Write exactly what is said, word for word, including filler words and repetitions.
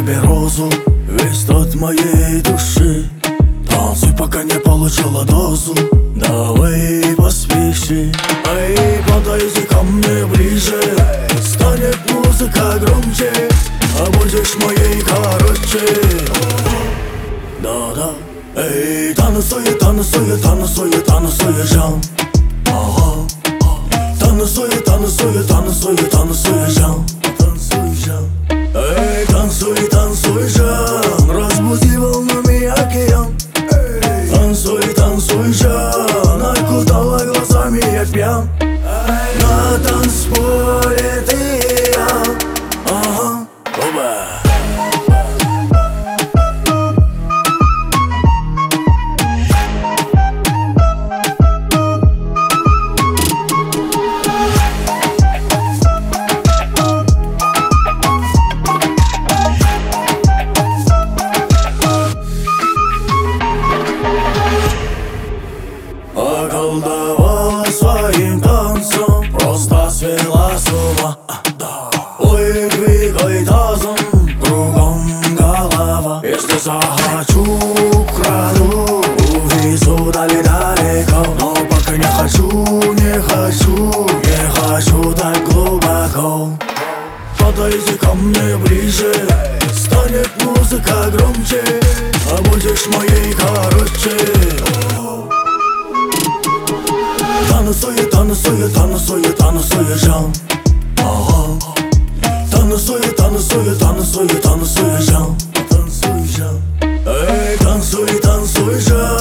тебе розу, весь тот моей души. Танцуй, пока не получила дозу, давай поспеши. Эй, подойди ко мне ближе, станет музыка громче, а будешь моей короче. Да-да. Эй, танцуй, танцуй, танцуй, танцуй, жан. Ага. Танцуй, танцуй, танцуй, танцуй, жан. Танцуй, жан. Эй, танцуй, танцуй, жан. Разбуди волнами океан. Эй, танцуй, танцуй, жан. Окутала глазами я пьян. На танцполе ты и я. Ага. Оба. Околдовала своим танцем, просто свела с ума. Ой, двигай тазом, кругом голова. Если захочу, украду, увезу далеко. Но пока не хочу, не хочу, не хочу так глубоко. Подойди ко мне ближе, станет музыка громче, а будешь моей короче. Танцуй, танцуй, танцуй, танцуй, жан. Ага. Танцуй, танцуй, танцуй, танцуй, жан. Танцуй, жан. Эй, танцуй, танцуй, жан.